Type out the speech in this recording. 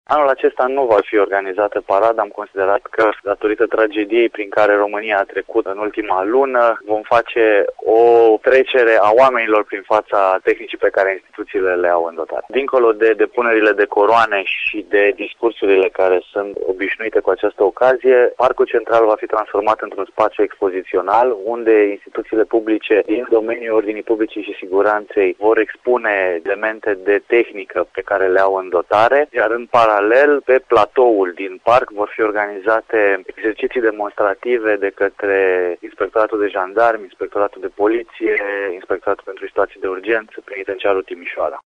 Anul acesta nu va fi organizată parada. Am considerat că, datorită tragediei prin care România a trecut în ultima lună, vom face o trecere a oamenilor prin fața tehnicii pe care instituțiile le au în dotare. Dincolo de depunerile de coroane și de discursurile care sunt obișnuite cu această ocazie, Parcul Central va fi transformat într-un spațiu expozițional, unde instituțiile publice din domeniul ordinii publice și siguranței vor expune elemente de tehnică pe care le au în dotare, iar în paralel, pe platoul din parc vor fi organizate exerciții demonstrative de către Inspectoratul de Jandarmi, Inspectoratul de Poliție, Inspectoratul pentru Situații de Urgență, Penitenciarul Timișoara.